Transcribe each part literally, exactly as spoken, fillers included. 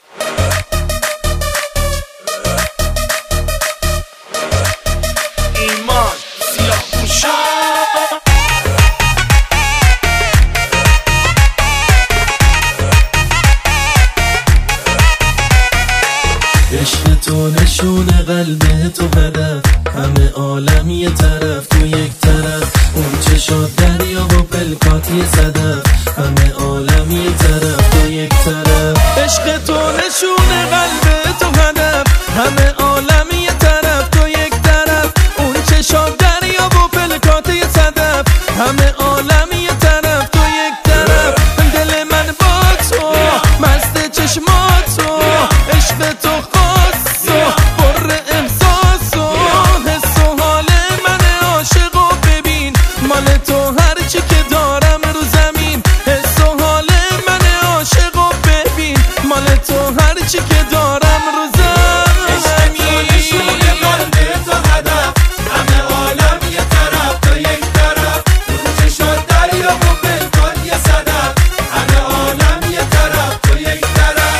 ایمان سیاه‌پوشا عشق تو نشونه قلب تو هدف، همه عالم یه طرف تو یک طرف، اون چشات دریا و پلکات یه صدف، همه عالم یه طرف تو یک طرف. عشق تو نشونه قلب تو هدف، همه عالم یه طرف تو یک طرف، اون چشات دریا و پلکات یه صدف، همه عالم یه طرف تو یک طرف. دل من با تو مست چشماتو، عشق تو خاص و پر احساس و حس و حال من عاشق و ببین مال تو هرچی که دارم رو زمین. حس و حال من عاشق و ببین مال تو هرچی که دارم رو زمین. عشق تو نشونه قلب تو هدف، همه عالم یه طرف تو یک طرف، اون چشات دریا و پلکات یه صدف، همه عالم یه طرف تو یک طرف.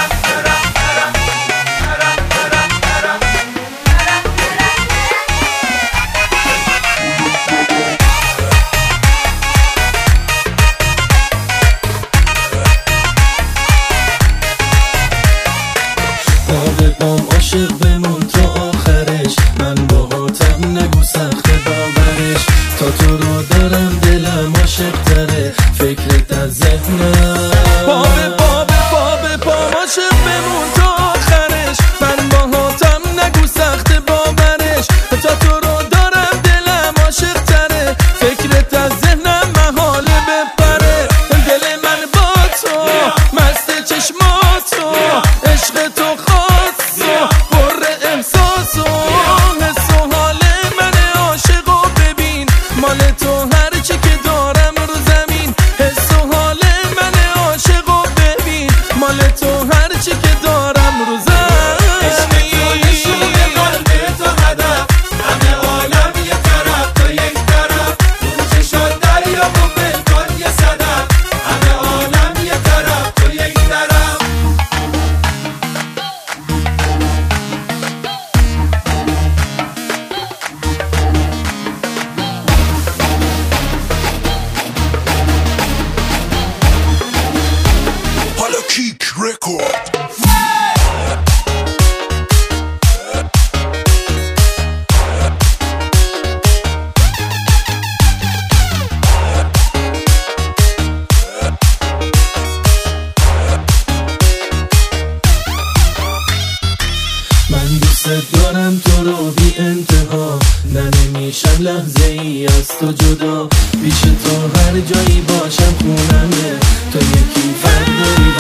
بام عاشق بمون تا آخرش، من باهاتم نگو سخت باورش، تا تو رو دارم دلم عاشق تره، فکرت از ذهنم. بابه بابه بابه بام عاشق بمون تا آخرش، من باهاتم نگو سخت باورش، تا تو رو دارم دلم عاشق تره، فکرت از ذهنم محاله بپره. دل من با تو مست چشماتو، عشق تو خاص و پر احساس و حس و حال من عاشق و ببین مال تو هرچی که دارم رو زمین. حس و حال من عاشق و ببین مال تو هرچی که دارم رو زمین. عشق تو نشونه قلب تو هدف، همه عالم یه طرف تو یک طرف، اون چشات دریا و پلکات یه صدف، همه عالم یه طرف تو یک طرف. حالا کیک رکورد. من دوست دارم تو رو بی انتها، نه نمیشم لحظه ای از تو جدا، پیش تو هر جایی باشم خونمه، تو یکی فرد داری